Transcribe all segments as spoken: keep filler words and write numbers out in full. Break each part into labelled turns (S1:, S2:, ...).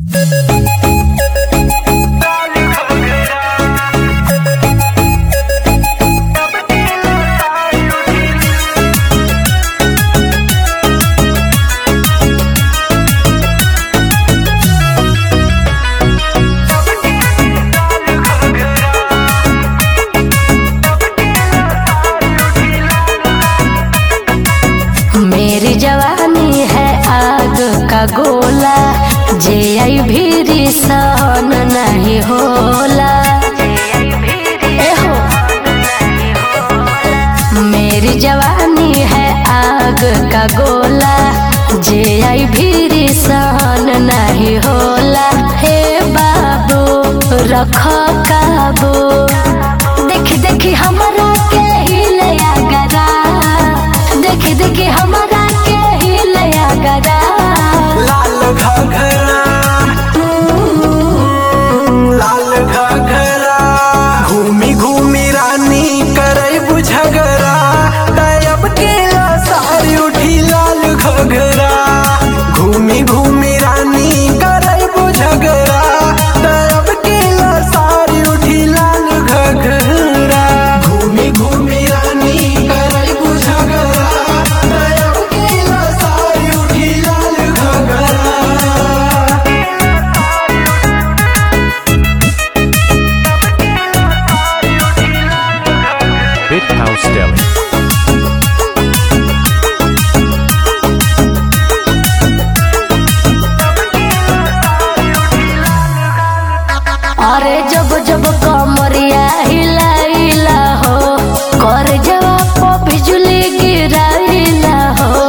S1: मेरी जवानी है आग का गोला, जे आई भीरी सहन नहीं होला। ए हो। मेरी जवानी है आग का गोला, जे आई भीरी सहन नहीं होला। हे बाबू रखो काबू, देखी देखी हमारा के हिले गरा, देखी देखी हमारा के हिले गरा।
S2: लाल घाघरा लाल घाघरा घूमी घूमी रानी करे बुझगरा, तब के सारी उठी लाल घाघरा। घूमी घूमी रानी करे बुझगरा, तब के सारी उठी लाल घाघरा। घूमी घूमी रानी करे बुझगरा, तब के सारी उठी लाल घाघरा।
S3: Bit House Deli.
S1: अरे जब जब कमरिया हिलाइला हो, कर जवाब बिजली गिराइला हो।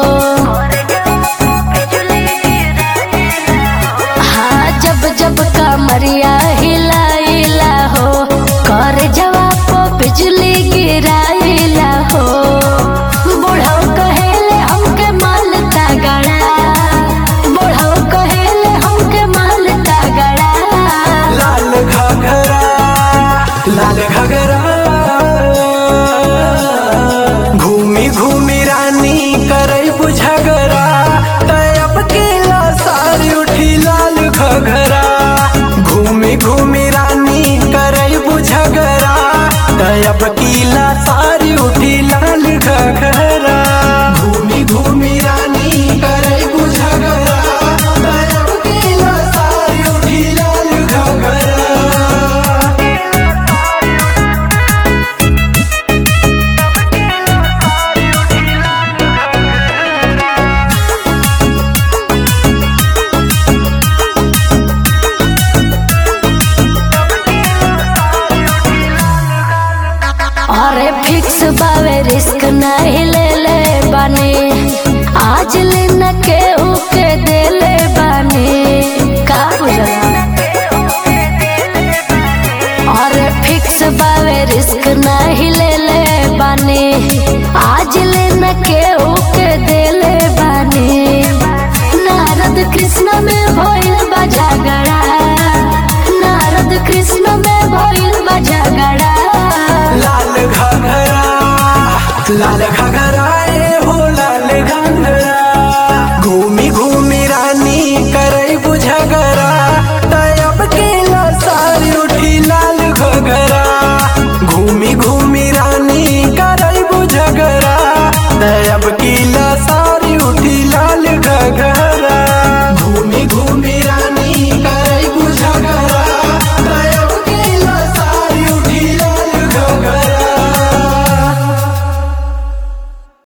S1: हाँ जब जब कमरिया हिलाइला हो, कर जवाब बिजली गिराइला हो। बुढ़ऊ कहेले हमके माल तगड़ा, बुढ़ऊ कहेले हमके माल तगड़ा।
S2: लाल घाघरा लाल घाघरा घूमी घूमी रानी करे बुझगरा, तब के सारी उठी लाल घाघरा। घूमी घूमी रानी करे बुझगरा, तब की सारी उठी लाल घाघरा। घूमी घूमी रानी करे बुझगरा, तब की सारी उठी लाल घाघरा।
S1: अरे फिक्स बावे रिस्क नहीं ले ले बानी, आज लेना के उके दे ले बानी। का बुझला? अरे फिक्स बावे रिस्क नहीं ले ले बानी, आज लेना के उके दे ले बानी। नारद कृष्ण में भइल बा झगड़ा, नारद कृष्ण में भइल बा झगड़ा।
S2: लाल घाघरा लाल